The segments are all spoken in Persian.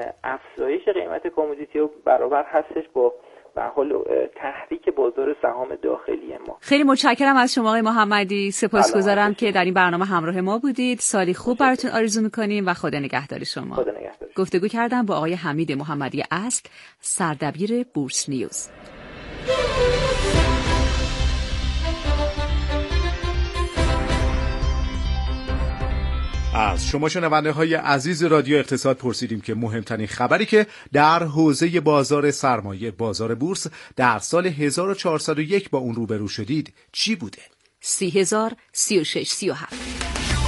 افزایش قیمت کامودیتی برابر هستش با به حال تحریک بازار سهام داخلی ما. خیلی متشکرم از شما آقای محمدی، سپاسگزارم که در این برنامه همراه ما بودید. سالی خوب براتون آرزو می‌کنیم و خدا نگهدار شما. خدا نگهدار. گفتگو کردم با آقای حمید محمدی اصل، سردبیر بورس نیوز. از شما شنونده‌های عزیز رادیو اقتصاد پرسیدیم که مهمترین خبری که در حوزه بازار سرمایه، بازار بورس در سال 1401 با اون روبرو شدید چی بوده؟ 30,000 36 37.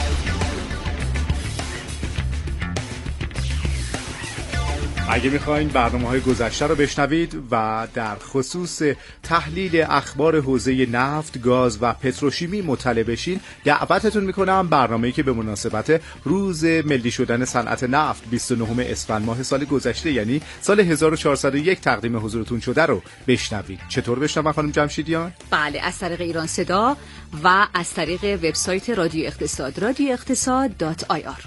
اگه میخواین برنامه‌های گذشته رو بشنوید و در خصوص تحلیل اخبار حوزه نفت، گاز و پتروشیمی مطلع بشین، دعوتتون میکنم برنامه‌ای که به مناسبت روز ملی شدن صنعت نفت 29 اسفند ماه سال گذشته، یعنی سال 1401 تقدیم حضورتون شده رو بشنوید. چطور بشنوم خانم جمشیدیان؟ بله، از طریق ایران صدا و از طریق وبسایت رادیو اقتصاد، radioeqtasad.ir.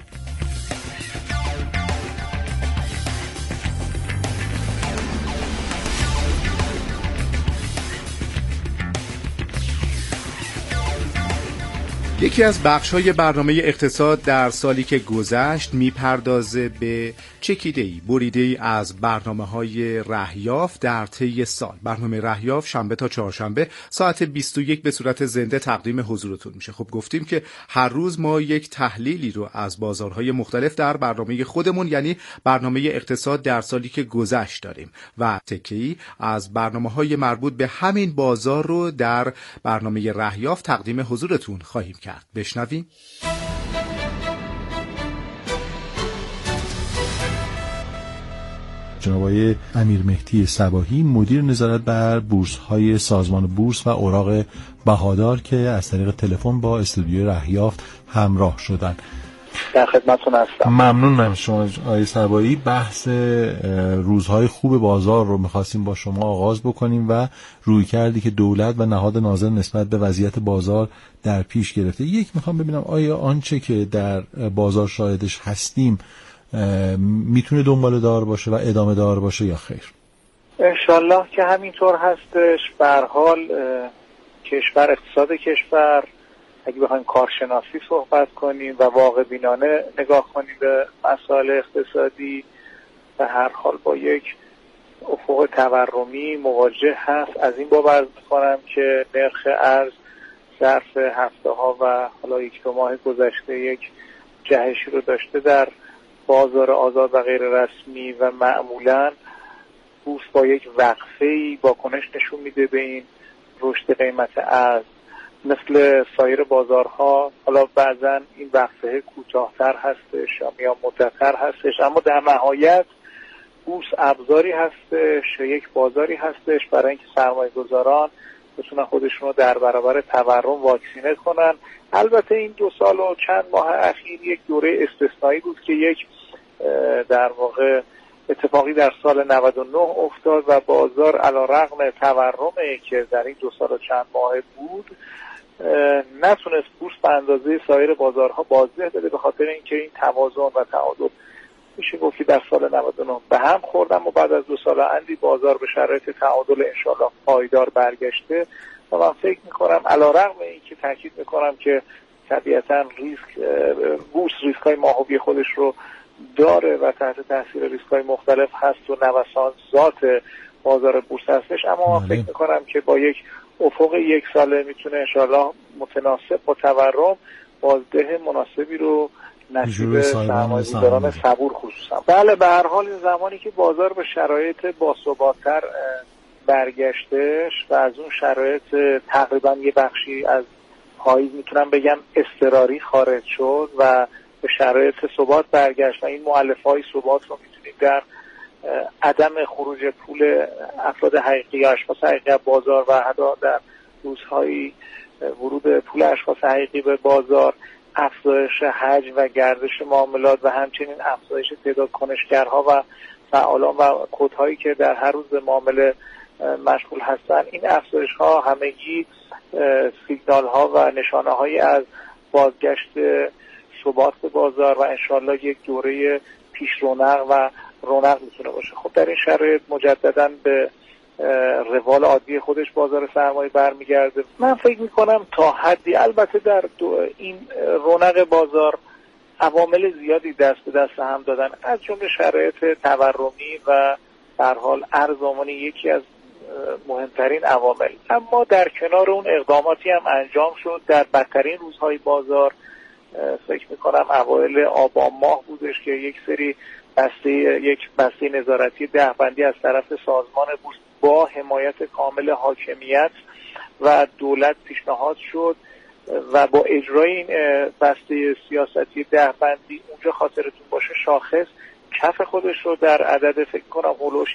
یکی از بخش‌های برنامه اقتصاد در سالی که گذشت میپردازه به چکیده‌ای بریده‌ای از برنامه‌های رهیافت در طی سال. برنامه رهیافت شنبه تا چهارشنبه ساعت 21 به صورت زنده تقدیم حضورتون میشه. خب گفتیم که هر روز ما یک تحلیلی رو از بازارهای مختلف در برنامه خودمون، یعنی برنامه اقتصاد در سالی که گذشت داریم و تکه‌ای از برنامه‌های مربوط به همین بازار رو در برنامه رهیافت تقدیم حضورتون خواهیم کرد. بشنویم. جناب آقای امیرمهدی صباحی، مدیر نظارت بر بورس‌های سازمان بورس و اوراق بهادار، که از طریق تلفن با استودیوی رهیافت همراه شدند. در خدمتتون هستم. ممنونم شما آقای صباحی. بحث روزهای خوب بازار رو می‌خواستیم با شما آغاز بکنیم و رویکردی که دولت و نهاد ناظر نسبت به وضعیت بازار در پیش گرفته. میخوام ببینم آیا آنچه که در بازار شاهدش هستیم میتونه دنباله دار باشه و ادامه دار باشه یا خیر؟ انشالله که همینطور هستش. به هر حال کشور، اقتصاد کشور، اگه بخوایم کارشناسی صحبت کنیم و واقع بینانه نگاه کنیم به مسائل اقتصادی، به هر حال با یک افق تورمی مواجه هست. از این بابت می‌کنم که نرخ ارز ظرف هفته ها و حالا یک دو ماه گذشته یک جهشی رو داشته در بازار آزاد و غیر رسمی و معمولاً بورس با یک وقفه‌ای واکنش نشون میده به این رشد قیمت ارز. مثل سایر بازارها حالا بعضا این وقفه کوتاه‌تر هستش یا میان مدت‌تر هستش، اما در نهایت بورس ابزاری هستش، یک بازاری هستش برای اینکه سرمایه‌گذاران بتونن خودشون رو در برابر تورم واکسینه کنن. البته این 2 سال و چند ماه اخیر یک دوره استثنایی بود که یک در واقع اتفاقی در سال 99 افتاد و بازار علیرغم تورمی که در این 2 سال و چند ماه بود نتونست بورس به اندازه سایر بازارها بازده بده، به خاطر اینکه این توازن و تعادل میشه گفت که در سال 99 به هم خوردم و بعد از 2 سال اندی بازار به شرایط تعادل انشالله پایدار برگشته و من فکر میکنم علیرغم اینکه تاکید میکنم که طبیعتا بورس ریسک‌های ماهوی خودش رو داره و تحت تاثیر ریسک‌های مختلف هست و نوسان ذات بازار بورس هستش، اما من فکر میکنم که با یک افق 1 ساله میتونه انشالله متناسب با تورم بازده مناسبی رو نصیب سرمایه‌گذاران صبور خصوصا. بله، به هر حال این زمانی که بازار به شرایط باثبات‌تر برگشتش و از اون شرایط تقریبا یه بخشی از پاییز میتونم بگم اضطراری خارج شد و به شرایط ثبات برگشت و این مؤلفه‌های ثبات رو میتونید در عدم خروج پول افراد حقیقی یا اشخاص حقیقی بازار و حتی در روزهای ورود پول اشخاص حقیقی به بازار، افزایش حجم و گردش معاملات و همچنین افزایش تعداد کنشگرها و فعالان و کدهایی که در هر روز معامله مشغول هستند، این افزایش‌ها همگی سیگنال‌ها و نشانه‌هایی از بازگشت ثبات به بازار و انشالله یک دوره پیش رونق و رونق میتونه باشه. خب در این شرایط مجددا به روال عادی خودش بازار سرمایه برمیگرده. من فکر میکنم تا حدی، البته در این رونق بازار عوامل زیادی دست به دست هم دادن، از جمله شرایط تورمی و در حال ارزامانی یکی از مهمترین عوامل. اما در کنار اون اقداماتی هم انجام شد در بدترین روزهای بازار. فکر میکنم اوایل آبان ماه بودش که یک بسته نظارتی دهبندی از طرف سازمان بورس با حمایت کامل حاکمیت و دولت پیشنهاد شد و با اجرای این بسته سیاستی دهبندی، اونجا خاطرتون باشه شاخص کف خودش رو در عدد فکر کنم هولوش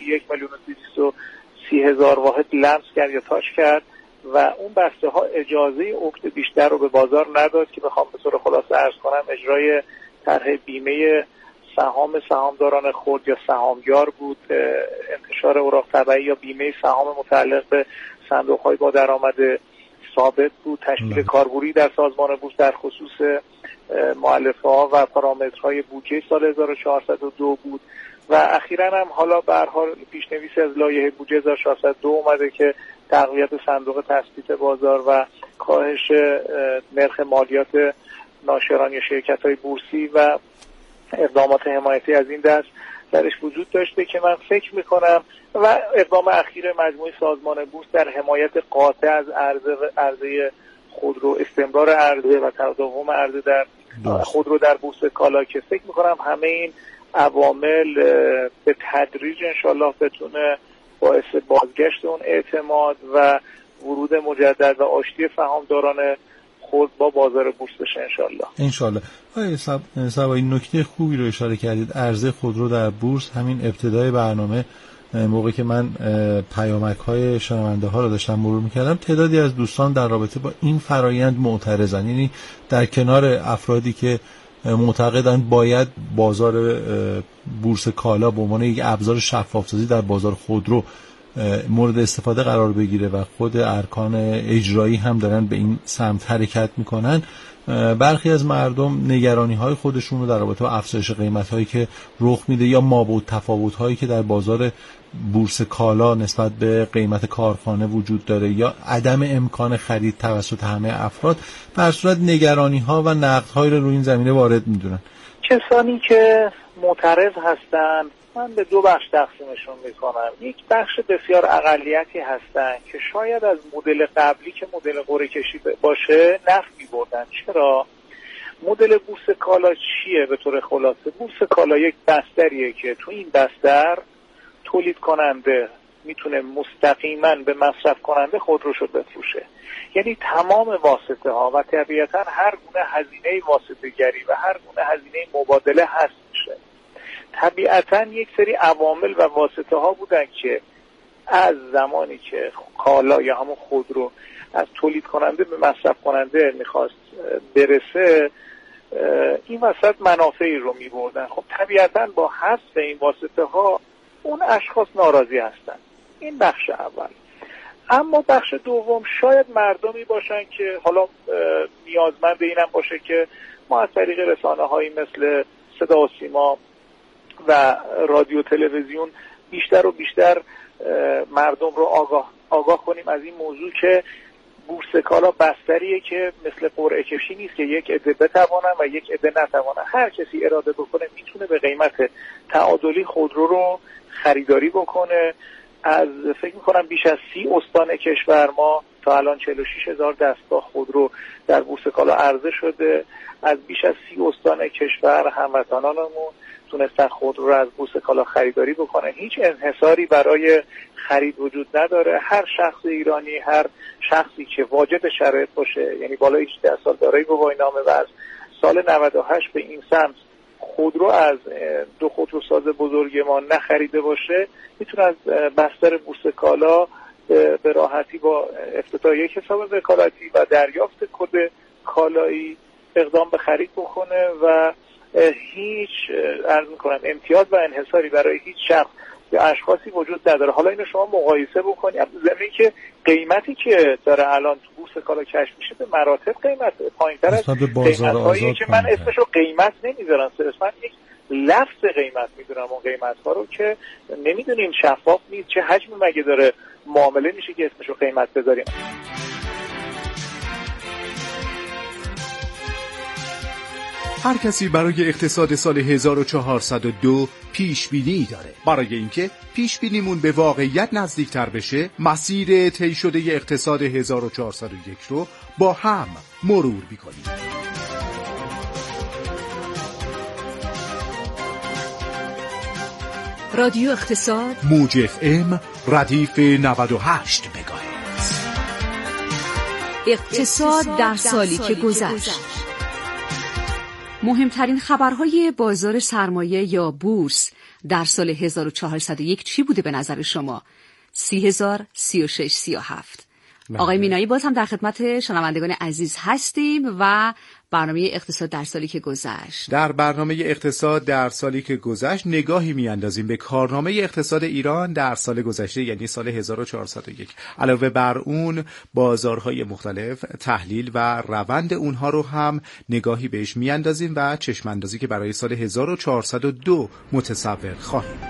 1,230,000 واحد لمس کرد یا تاچ کرد و اون بسته ها اجازه افت بیشتر رو به بازار نداد که بخوام به طور خلاصه عرض کنم اجرای طرح بیمه سهامداران خرد یا سهامیار بود، انتشار اوراق طبیعی یا بیمه سهام متعلق به صندوق‌های با درآمد ثابت بود، تشکیل کارگروهی در سازمان بورس در خصوص مؤلفه‌ها و پارامترهای بودجه سال 1402 بود و اخیراً هم حالا به هر حال پیشنویسی از لایحه بودجه 1402 اومده که تقویت صندوق تثبیت بازار و کاهش نرخ مالیات ناشران یا شرکت‌های بورسی و اقدامات حمایتی از این دست درش وجود داشته که من فکر میکنم و اقدام اخیر مجموعه سازمان بورس در حمایت قاطع از عرضه خودرو، استمرار عرضه و تداوم عرضه در خودرو در بورس کالا که فکر میکنم همه این عوامل به تدریج انشالله بتونه باعث بازگشت اون اعتماد و ورود مجدد و آشتی سهامداران خود با بازار بورس بشه انشالله. آقای سبایی نکته خوبی رو اشاره کردید. عرضه خودرو در بورس همین ابتدای برنامه موقعی که من پیامک‌های شنونده ها رو داشتم مرور می‌کردم، تعدادی از دوستان در رابطه با این فرایند معترضن. یعنی در کنار افرادی که معتقدند باید بازار بورس کالا به عنوان یک ابزار شفاف‌سازی در بازار خودرو مورد استفاده قرار بگیره و خود ارکان اجرایی هم دارن به این سمت حرکت میکنن، برخی از مردم نگرانی‌های خودشون رو در رابطه با افزایش قیمت‌هایی که رخ میده یا مابعد تفاوت‌هایی که در بازار بورس کالا نسبت به قیمت کارخانه وجود داره یا عدم امکان خرید توسط همه افراد، به هر صورت نگرانی‌ها و نقدهایی رو روی این زمینه وارد میدونن. کسانی که معترض هستن من به دو بخش تقسیمشون میکنم. یک بخش بسیار اقلیتی هستن که شاید از مدل قبلی که مدل قرعه کشی باشه نفع میبردن. چرا؟ مدل بورس کالا چیه به طور خلاصه؟ بورس کالا یک بستریه که تو این بستر تولید کننده میتونه مستقیما به مصرف کننده خودروشو بفروشه. یعنی تمام واسطه ها و طبیعتا هر گونه هزینه واسطه گری و هر گونه هزینه مبادله هست میشه. طبیعتا یک سری عوامل و واسطه ها بودن که از زمانی که کالا یا همون خودرو از تولید کننده به مصرف کننده میخواست برسه این وسط منافعی رو میبردن. خب طبیعتا با حذف این واسطه ها اون اشخاص ناراضی هستن. این بخش اول. اما بخش دوم شاید مردمی باشن که حالا نیازمند اینم باشه که ما از طریق رسانه هایی مثل صدا و سیما و رادیو تلویزیون بیشتر و بیشتر مردم رو آگاه کنیم از این موضوع که بورس کالا بستریه که مثل قرعه کشی نیست که یک عده بتوانن و یک عده نتوانن. هر کسی اراده بکنه میتونه به قیمت تعادلی خودرو رو خریداری بکنه. از فکر میکنم بیش از 30 استان کشور ما تا الان 46,000 دستگاه خودرو در بورس کالا عرضه شده. از بیش از 30 استان کشور هموطنانمون تونستن خودرو رو از بورس کالا خریداری بکنن. هیچ انحصاری برای خرید وجود نداره. هر شخص ایرانی، هر شخصی که واجد شرایط باشه، یعنی بالای 18 سال دارای گواهینامه و از سال 98 به این سمت خودرو از دو خودروساز بزرگ ما نخریده باشه، میتونه از بستر بورس کالا به راحتی با افتتاح یک حساب وکالتی و دریافت کد کالایی اقدام به خرید بکنه و هیچ عرض میکنم امتیاز و انحصاری برای هیچ شخص یا اشخاصی وجود نداره. حالا اینو شما مقایسه بکنید زمینی که قیمتی که داره الان تو بورس کالا کشف میشه به مراتب قیمت پایین‌تر از قیمت‌هایی که من اسمشو قیمت نمیذارم، صرفاً یک لفظ قیمت میدونم اون قیمت ها رو که نمیدونیم، شفاف نیست، چه حجمی مگه داره معامله میشه که اسمشو قیمت بذاریم. هر کسی برای اقتصاد سال 1402 پیش بینی داره. برای اینکه پیش بینیمون به واقعیت نزدیکتر بشه، مسیر طی شده اقتصاد 1401 رو با هم مرور می‌کنیم. رادیو اقتصاد، موج FM، ردیف 98 مگاهرتز. اقتصاد در سالی که گذشت. مهمترین خبرهای بازار سرمایه یا بورس در سال 1401 چی بوده به نظر شما؟ 30,000، 36، 37. آقای مینایی، باز هم در خدمت شنوندگان عزیز هستیم و برنامه اقتصاد در سالی که گذشت. در برنامه اقتصاد در سالی که گذشت نگاهی میاندازیم به کارنامه اقتصاد ایران در سال گذشته، یعنی سال 1401. علاوه بر اون بازارهای مختلف، تحلیل و روند اونها رو هم نگاهی بهش میاندازیم و چشم اندازی که برای سال 1402 متصور خواهیم.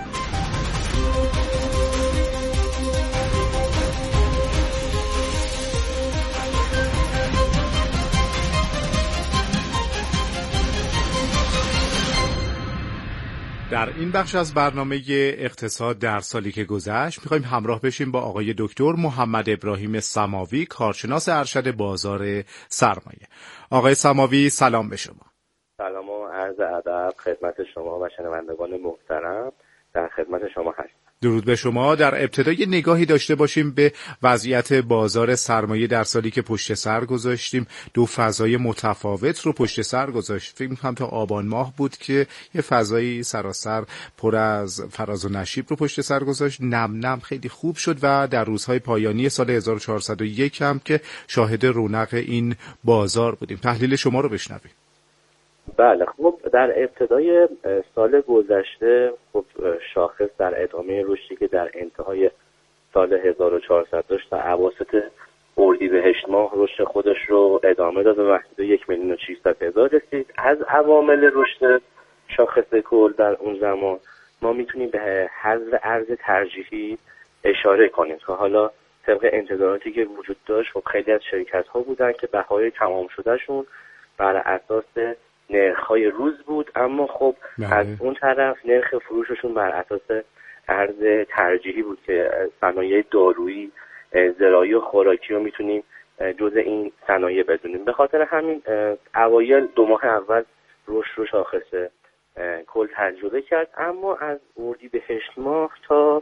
در این بخش از برنامه اقتصاد در سالی که گذشت می‌خوایم همراه بشیم با آقای دکتر محمد ابراهیم سماوی، کارشناس ارشد بازار سرمایه. آقای سماوی، سلام به شما. سلام و عرض ادب خدمت شما و شنوندگان محترم. در خدمت شما هستم. درود به شما. در ابتدای نگاهی داشته باشیم به وضعیت بازار سرمایه در سالی که پشت سر گذاشتیم. دو فضای متفاوت رو پشت سر گذاشتیم. هم تا آبان ماه بود که یه فضایی سراسر پر از فراز و نشیب رو پشت سر گذاشت. نم خیلی خوب شد و در روزهای پایانی سال 1401 هم که شاهد رونق این بازار بودیم. تحلیل شما رو بشنویم. بله، خب در ابتدای سال گذشته خب شاخص در ادامه رشدی که در انتهای سال 1400 داشت تا اواسط اردیبهشت ماه رشد خودش رو ادامه داد و محدود 1,600,000 رسید. از عوامل رشد شاخص کل در اون زمان ما میتونیم به حذف ارز ترجیحی اشاره کنیم که حالا طبق انتظاراتی که وجود داشت خب خیلی از شرکت ها بودن که بهای تمام شده شون بر اساس نرخ‌های روز بود، اما خب از اون طرف نرخ فروششون بر اساس ارز ترجیحی بود که صنایع دارویی، زراعی و خوراکی رو میتونیم جز این صنایع بدونیم. به خاطر همین اوایل 2 ماه اول رشد رو شاخص کل تجربه کرد، اما از اردیبهشت ماه تا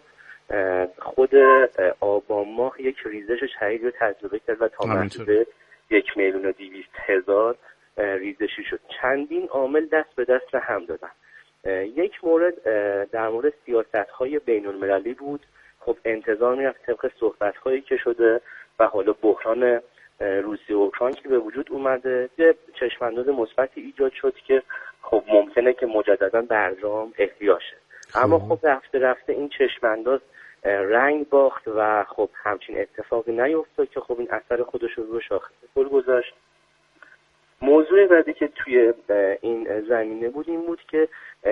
خود آبان ماه یک ریزش شدید رو تجربه کرد و تا محدود 1,200,000 ریزشی شد. چندین عامل دست به دست هم دادن. یک مورد در مورد سیاست‌های بین‌المللی بود. خب انتظار می‌رفت طبق صحبت‌هایی که شده و حالا بحران روسیه و اوکراین که به وجود اومده، یه چشم‌انداز مثبتی ایجاد شد که خب ممکنه که مجددا برجام احیا شه. اما خب رفته این چشم‌انداز رنگ باخت و خب همچین اتفاقی نیفتاد که خب این اثر خودش رو روی شاخص کل گذاشت. موضوع بعدی که توی این زمینه بود این بود که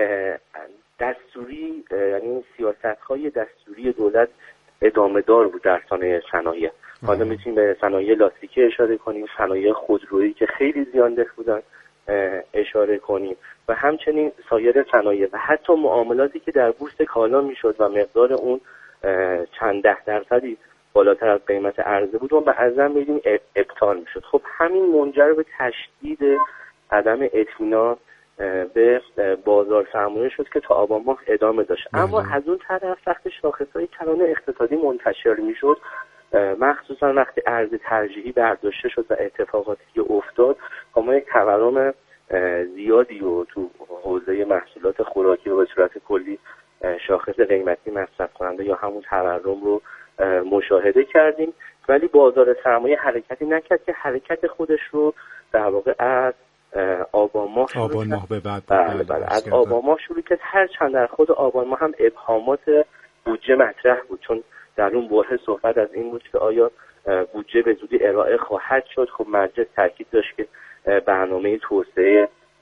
دستوری، یعنی سیاست‌های دستوری دولت ادامه دار بود در صنایع. حالا میتونیم به صنایع لاستیکی اشاره کنیم، صنایع خودرویی که خیلی زیانده بودن اشاره کنیم و همچنین سایر صنایع و حتی معاملاتی که در بورس کالا میشد و مقدار اون چند ده درصدی بالاتر از قیمت عرضه بود و بعضا می‌دیم ابطال میشد. خب همین منجر به تشدید عدم اطمینان به بازار سرمایه شد که تا آبان ماه ادامه داشت. اما از اون طرف وقتی شاخص‌های کلان اقتصادی منتشر میشد، مخصوصا وقتی ارز ترجیحی برداشته شد و اتفاقاتی که افتاد، ما یک تورم زیادی رو تو حوزه محصولات خوراکی و به صورت کلی شاخص قیمتی مصرف کننده یا همون تورم رو مشاهده کردیم، ولی بازار سرمایه حرکتی نکرد که حرکت خودش رو در واقع از آبان ماه به بعد از آبان ماه شروع کرد. هرچند در خود آبان ماه هم ابهامات بودجه مطرح بود، چون در اون باره صحبت از این بود که آیا بودجه به زودی ارائه خواهد شد. خب مجلس تاکید داشت که برنامه توسعه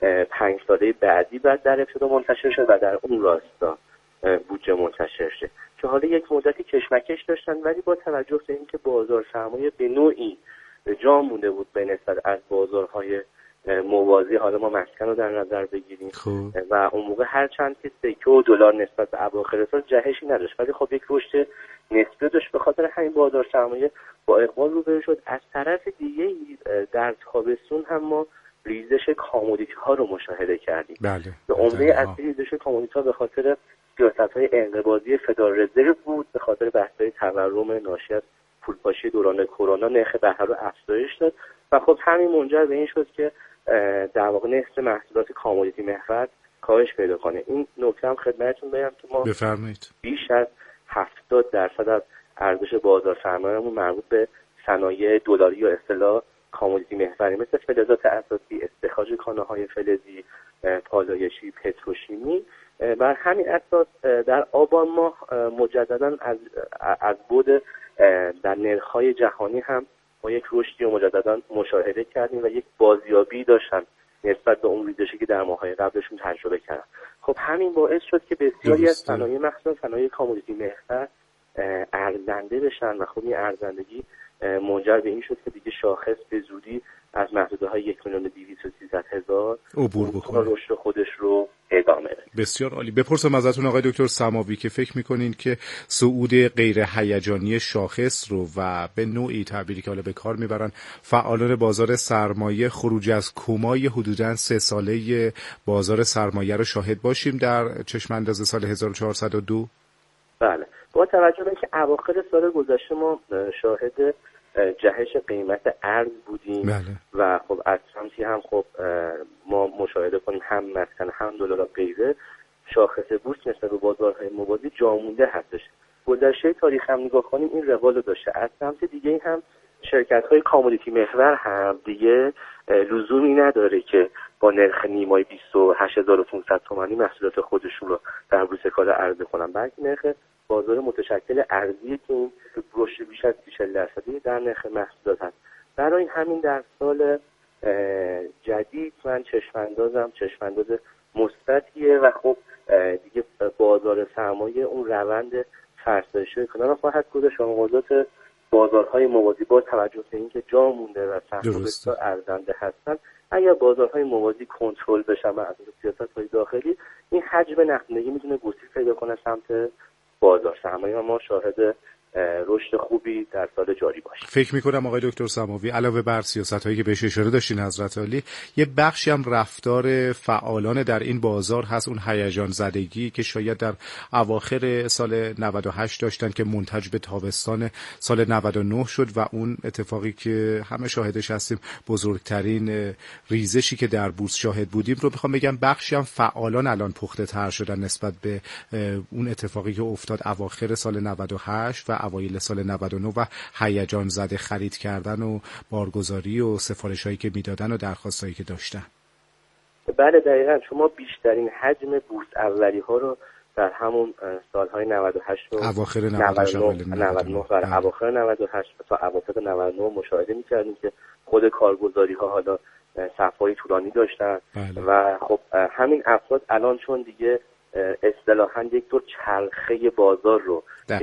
5 ساله بعدی بعد در ابتدا منتشر شد و در اون راستا بودجه منتشر شد که حالا یک مدتی کشمکش داشتن، ولی با توجه به اینکه بازار سرمایه به نوعی جا مونده بود به نسبت از بازارهای موازی، حالا ما مسکن رو در نظر بگیریم و اون موقع هر چند که سکه و دلار نسبت به اواخر سال جهشی نداشت، ولی خب یک رشد نسبی داشت. به خاطر همین بازار سرمایه با اقبال روبرو شد. از طرف دیگه در تابستون هم ما ریزش کامودیتی ها رو مشاهده کردیم. بله. به عمده اصلی ریزش کامودیتی ها به خاطر سیاست‌های انقباضی فدرال رزرو بود، به خاطر بحث‌های تورم ناشی از پولپاشی دوران کرونا نرخ بهره رو افزایش داد و خب همین منجر به این شد که در واقع نصف محصولات کامودیتی محور کاهش پیدا کنه. این نکته هم خدمتتون بگم که ما بفرمایید بیش از 70% از ارزش بازار سرمایه‌مون مربوط به صنایع دلاری یا اصطلاح کامودیتی محوری مثل فلزات اساسی، استخراج کانال‌های فلزی، پالایشی، پتروشیمی. بر همین اساس در آبان ماه مجددا از بعد در نرخ‌های جهانی هم با یک رشدی و مجددا مشاهده کردیم و یک بازیابی داشتن نسبت به اون ریزشی که در ماه‌های قبلشون تجربه کردن. خب همین باعث شد که بسیاری از صنایع مخصوصا صنایع کامودیتی محور ارزنده بشن و خب این ارزندگی منجر به این شد که دیگه شاخص به زودی از محدوده‌های 1,200,000 عبور بکنه، رشد خودش رو ادامه بده. بسیار عالی. بپرسم ازتون آقای دکتر سماوی که فکر می‌کنین که صعود غیر هیجانی شاخص رو و به نوعی تعبیری که حالا به کار میبرن فعالان بازار سرمایه خروج از کمای حدوداً 3 ساله بازار سرمایه رو شاهد باشیم در چشم انداز سال 1402؟ بله، با توجه به اینکه اواخر سال گذشته ما شاهد جهش قیمت ارز بودیم. بله. و خب از سمتی هم خب ما مشاهده کنیم هم مسکن هم دلار و غیره شاخص بورس نسبت به بازارهای موازی جامونده هستش. گذشته تاریخ هم نگاه کنیم این روال رو داشته. از سمت دیگه هم شرکت‌های کامودیتی محور هم دیگه لزومی نداره که با نرخ نیمای 28500 تومانی محصولات خودشون رو در بورس کالا عرضه کنن، بلکه نرخ بازار متشکل ارزی که این رشد بیش از 40% در نرخ محصولات هست. برای همین در سال جدید من چشمانداز مثبتیه و خب دیگه بازار سرمایه اون روند فرسایشی کنار خواهد گذاشت و موضوعات بازارهای موازی با توجه به اینکه جا مونده و سهم بسیار ارزنده هستن، اگر بازارهای موازی کنترل بشن و از سیاست‌های داخلی این حجم نقدینگی میتونه گسترش پیدا کنه سمت بازار سرمایه و ما شاهد رشد خوبی در سال جاری باشیم. فکر میکنم آقای دکتر سماوی علاوه بر سیاست‌هایی که بهش اشاره داشتین حضرت عالی، یه بخشی هم رفتار فعالان در این بازار هست، اون هیجان زدگی که شاید در اواخر سال 98 داشتن که منتج به تابستان سال 99 شد و اون اتفاقی که همه شاهدش هستیم بزرگترین ریزشی که در بورس شاهد بودیم رو میخوام بگم بخشی هم فعالان الان پخته تر شدن نسبت به اون اتفاقی که افتاد اواخر سال 98 و اوایل سال 99 و هیجان زده خرید کردن و بارگذاری و سفارش‌هایی که میدادن و درخواستایی که داشتن. بله دقیقاً، شما بیشترین حجم بورس اولی‌ها رو در همون سال‌های 98 و اواخر 99 و اواخر 98 تا اواسط 99 مشاهده می‌کردیم که خود کارگزاری‌ها حالا صف‌های طولانی داشتن. بله. و خب همین افراد الان چون دیگه اصطلاحاً یک طور چرخه بازار رو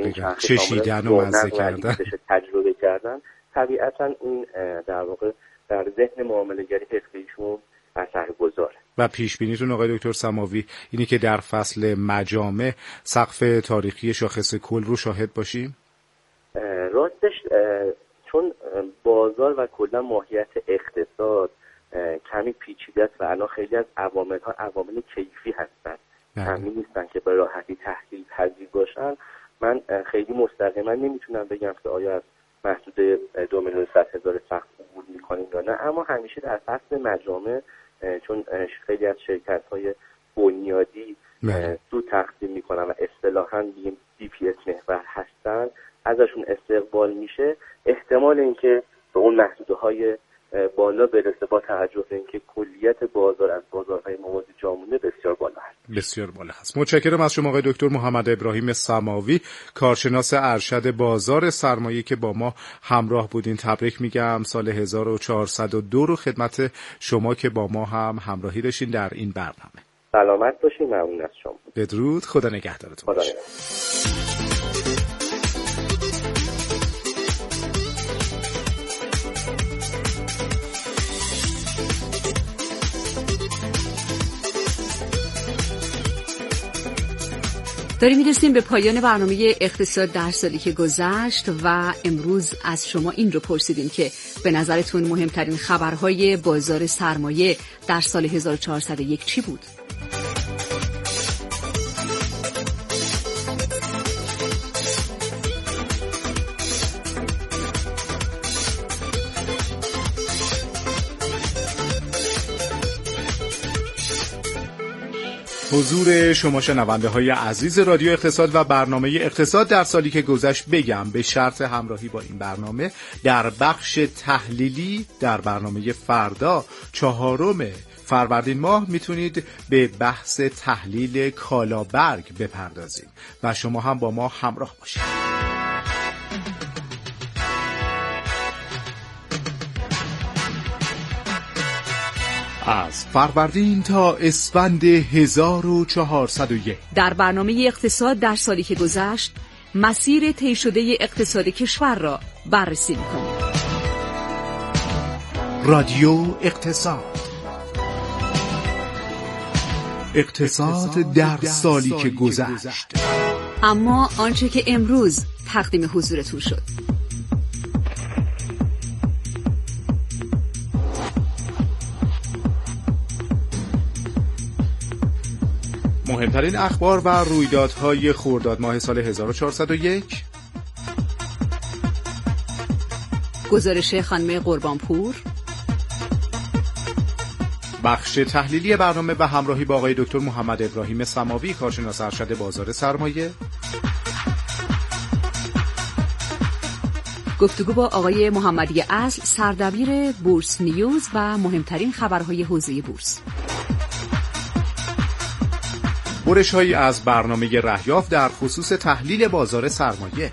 چشیدن و مزه کردن تجربه کردن، طبیعتاً این در واقع در ذهن معامله‌گری حرفه‌ایشون اثر گذاره. و پیش بینیتون آقای دکتر سماوی اینی که در فصل مجامع سقف تاریخی شاخص کل رو شاهد باشیم؟ راستش چون بازار و کلا ماهیت اقتصاد کمی پیچیده است و الان خیلی از عوامل‌ها عوامل کیفی هستند، همین نیستن که به راحتی تحلیل پذیر باشن. من خیلی مستقیما نمیتونم بگم که آیا از محدوده 2,100,000 سقف عبور میکنیم یا نه، اما همیشه در فصل مجامع چون خیلی از شرکت‌های بنیادی سود تقسیم میکنن و اصطلاحاً میگیم DPS محور هستن، ازشون استقبال میشه، احتمال اینکه به اون محدوده‌های بالا برسه با توجه به اینکه کلیت بازار از بازارهای موازی جامونه بسیار بالا هست. بسیار بالا هست. متشکرم از شما آقای دکتر محمد ابراهیم سماوی، کارشناس ارشد بازار سرمایه که با ما همراه بودین. تبریک میگم سال 1402 رو خدمت شما که با ما هم همراهی داشتین در این برنامه. سلامت باشین. ممنون از شما. بدرود. خدا نگهدارتون باشه. داریم می‌رسیم به پایان برنامه اقتصاد در سالی که گذشت و امروز از شما این رو پرسیدیم که به نظرتون مهمترین خبرهای بازار سرمایه در سال 1401 چی بود؟ حضور شما شنونده های عزیز رادیو اقتصاد و برنامه اقتصاد در سالی که گذشت بگم به شرط همراهی با این برنامه در بخش تحلیلی در برنامه فردا 4 فروردین ماه میتونید به بحث تحلیل کالابرگ بپردازید و شما هم با ما همراه باشید. از فروردین تا اسفند 1401 در برنامه اقتصاد در سالی که گذشت مسیر طی شده اقتصاد کشور را بررسی می‌کنیم. رادیو اقتصاد، اقتصاد در سالی که گذشت. اما آنچه که امروز تقدیم حضورتون شد. مهمترین اخبار و رویدادهای خرداد ماه سال 1401، گزارش خانم قربانپور، بخش تحلیلی برنامه و همراهی با آقای دکتر محمد ابراهیم سماوی، کارشناس ارشد بازار سرمایه، گفتگو با آقای محمدی اصل، سردبیر بورس نیوز و مهمترین خبرهای حوزه بورس، برش‌هایی از برنامه رهیافت در خصوص تحلیل بازار سرمایه،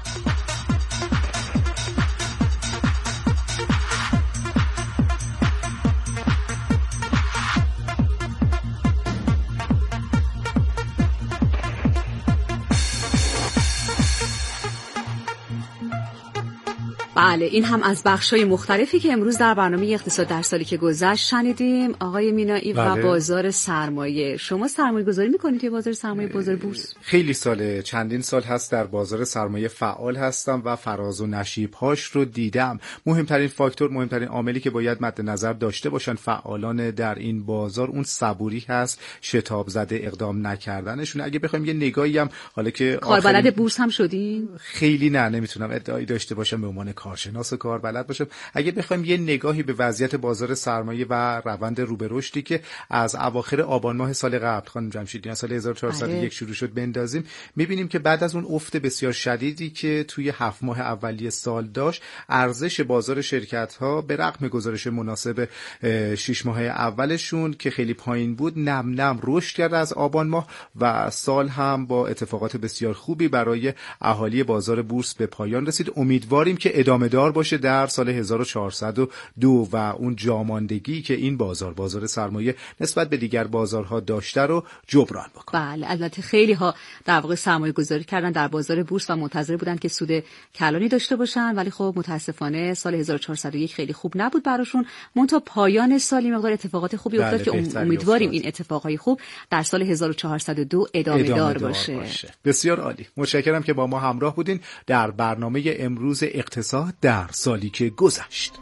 بله این هم از بخش‌های مختلفی که امروز در برنامه اقتصاد در سالی که گذشت شنیدیم. آقای مینایی و بازار سرمایه، شما سرمایه گذاری میکنید توی بازار سرمایه، بازار بورس؟ خیلی ساله، چندین سال هست در بازار سرمایه فعال هستم و فراز و نشیب‌هاش رو دیدم. مهمترین فاکتور، مهمترین عاملی که باید مد نظر داشته باشن فعالان در این بازار اون صبوری هست، شتاب زده اقدام نکردنشون. اگه بخوایم یه نگاهی هم، حالا که کاربلد بورس هم شدین؟ خیلی نه، نمیتونم ادعایی داشته باشم به عنوان کارشناس کار بلد باشم. اگه بخوایم یه نگاهی به وضعیت بازار سرمایه و روند رو به رشدی که از اواخر آبان ماه سال قبل، خانم جمشیدیان، سال 1401 شروع شد بندازیم، میبینیم که بعد از اون افت بسیار شدیدی که توی 7 ماه اولیه سال داشت، ارزش بازار شرکت‌ها به رغم گزارش مناسب 6 ماه اولشون که خیلی پایین بود، نم نم رشد کرد از آبان ماه و سال هم با اتفاقات بسیار خوبی برای اهالی بازار بورس به پایان رسید. امیدواریم که ادامه دار باشه در سال 1402 و اون جاماندگی که این بازار سرمایه نسبت به دیگر بازارها داشته رو جبران بکنه. بله، البته خیلی ها در واقع سرمایه گذاری کردن در بازار بورس و منتظر بودن که سود کلانی داشته باشن، ولی خب متاسفانه سال 1401 خیلی خوب نبود براشون. منتها پایان سال مقدار اتفاقات خوبی افتاد که امیدواریم این اتفاقای خوب در سال 1402 ادامه دار باشه. بسیار عالی. متشکرم که با ما همراه بودین در برنامه امروز اقتصاد در سالی که گذشت.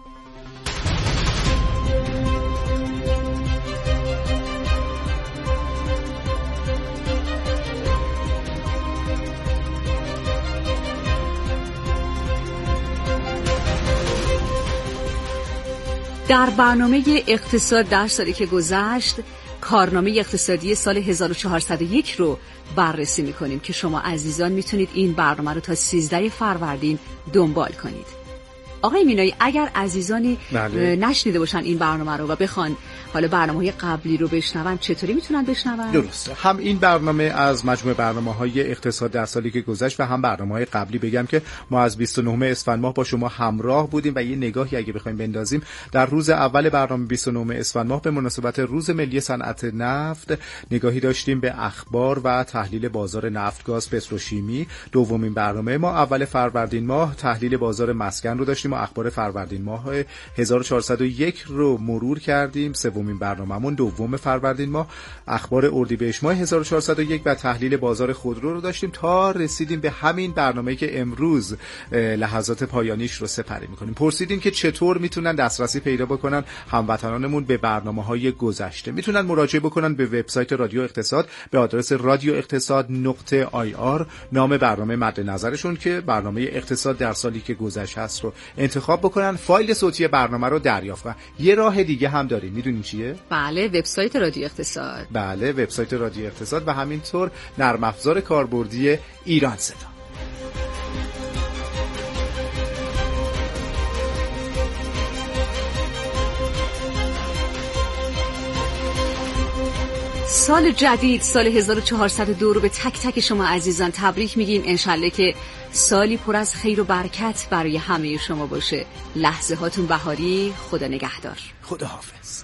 در برنامه اقتصاد در سالی که گذشت کارنامه اقتصادی سال 1401 رو بررسی می‌کنیم که شما عزیزان میتونید این برنامه رو تا 13 فروردین دنبال کنید. آقای مینایی، اگر عزیزانی نشنیده باشن این برنامه رو و بخوان حالا برنامه‌های قبلی رو بشنون چطوری میتونن بشنون؟ درسته، هم این برنامه از مجموعه برنامه‌های اقتصاد در سالی که گذشت و هم برنامه‌های قبلی. بگم که ما از 29 اسفند ماه با شما همراه بودیم و یه نگاهی اگه بخوایم بندازیم در روز اول برنامه 29 اسفند ماه به مناسبت روز ملی صنعت نفت نگاهی داشتیم به اخبار و تحلیل بازار نفت، گاز، پتروشیمی. دومین برنامه ما اول فروردین ماه تحلیل بازار مسکن رو داشتیم و اخبار فروردین ماه 1401 رو مرور کردیم. سومین برنامه‌مون دوم فروردین ماه اخبار اردیبهشت ماه 1401 و تحلیل بازار خودرو رو داشتیم تا رسیدیم به همین برنامه‌ای که امروز لحظات پایانیش رو سپری می‌کنیم. پرسیدین که چطور میتونن دسترسی پیدا بکنن هموطنانمون به برنامه‌های گذشته. میتونن مراجعه بکنن به وبسایت رادیو اقتصاد به آدرس radioiqtisad.ir، نام برنامه مد نظرشون که برنامه اقتصاد در سالی که گذشته است رو انتخاب بکنن، فایل صوتی برنامه رو دریافت کنن. یه راه دیگه هم داریم، میدونین چیه؟ بله، وبسایت رادیو اقتصاد. بله، وبسایت رادیو اقتصاد و همینطور نرم افزار کاربردی ایران صدا. سال جدید، سال 1402 رو به تک تک شما عزیزان تبریک میگیم. انشالله که سالی پر از خیر و برکت برای همه شما باشه. لحظه هاتون بهاری. خدا نگهدار. خدا حافظ.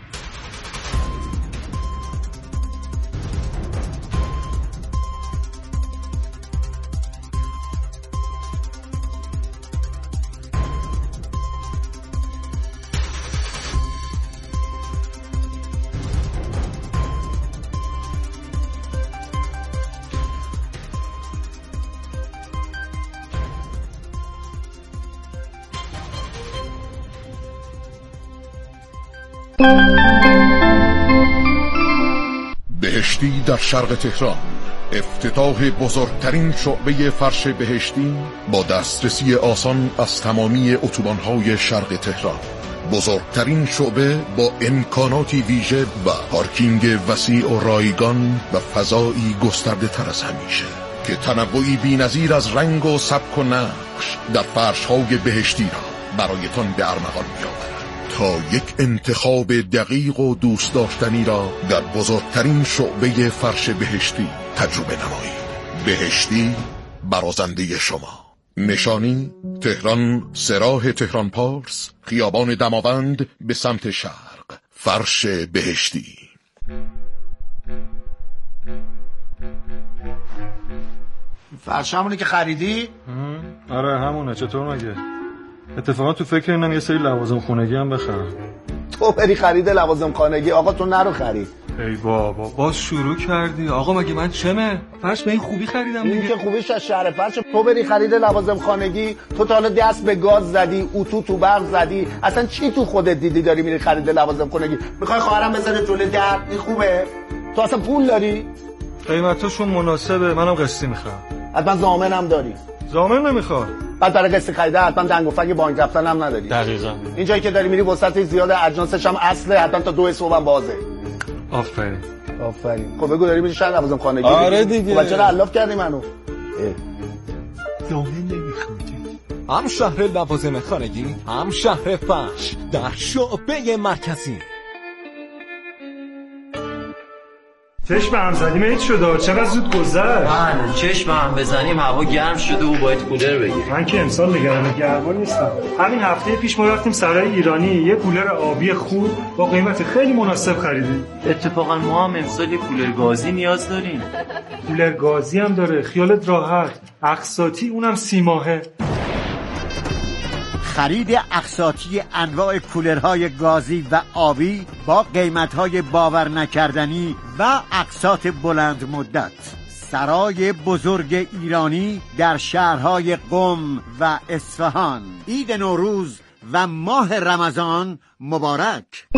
بهشتی در شرق تهران، افتتاح بزرگترین شعبه فرش بهشتی با دسترسی آسان از تمامی اتوبان‌های شرق تهران. بزرگترین شعبه با امکاناتی ویژه و پارکینگ وسیع و رایگان و فضایی گسترده تر از همیشه که تنوعی بی‌نظیر از رنگ و سبک و نقش در فرش‌های بهشتی را برایتان به ارمغان می‌آورد تا یک انتخاب دقیق و دوست داشتنی را در بزرگترین شعبه فرش بهشتی تجربه نمایید. بهشتی، برازنده شما. نشانی: تهران، سراح تهران پارس، خیابان دماوند به سمت شرق. فرش بهشتی. فرش همونه که خریدی؟ آره همونه. چطور مگه؟ اتفاقا تو فکر اینم یه سری لوازم خونگی هم بخرم. تو بری خرید لوازم خانگی؟ آقا تو نرو خرید. ای بابا باز شروع کردی. آقا مگه من چمه؟ فرش به این خوبی خریدم دیگه. این که خوبیش از شهر فرش. تو بری خرید لوازم خانگی، تو تا حالا دست به گاز زدی، اتو تو برق زدی، اصلا چی تو خودت دیدی داری میری خرید لوازم خانگی؟ میخوای خواهرم بذاره جلوی در؟ این خوبه؟ تو اصلا پول داری؟ قیمتاشون مناسبه، منم قسطی میخوام. حتما ضامنم داری؟ ضامن نمیخواد. بعد برای قسط خریده حتما دنگ و فنگ بانک رفتن هم نداری. دقیقاً. این جایی که داری میری وسط زیاد اجناسش هم اصله، حتما تا 2 صبح هم بازه. آفرین. خب بگو داری میری شهر لوازم خانگی؟ آره دیگه. خب چرا علاف کردی منو؟ ضامن نمیخواد. هم شهر لوازم خانگی، هم شهر فرش در شعبه مرکزی. چشم هم زدیم عید شده، چقدر زود گذشت. من چشم هم بزنیم هوا گرم شده و باید کولر بگیریم. من که امسال نگران گرما نیستم. همین هفته پیش ما رفتیم سرای ایرانی یه کولر آبی خوب با قیمت خیلی مناسب خریدیم. اتفاقا ما هم امسال یه کولر گازی نیاز داریم. کولر گازی هم داره، خیالت راحت. اقساطی، اونم 30 ماهه. خرید اقساطی انواع کولرهای گازی و آبی با قیمتهای باور نکردنی و اقساط بلند مدت. سرای بزرگ ایرانی در شهرهای قم و اصفهان. عید نوروز و ماه رمضان مبارک.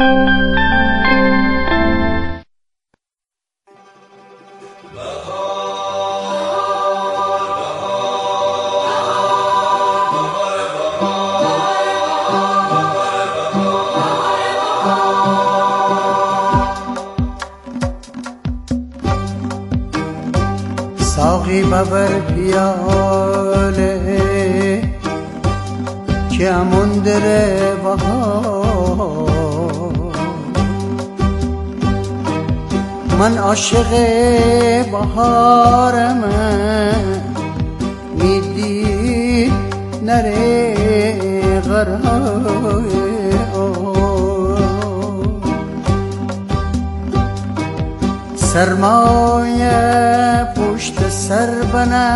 ساقی ببر پیاله که امون دره بها من عاشق بهارم میدی نره غرهای سرمایه پشت سر بنه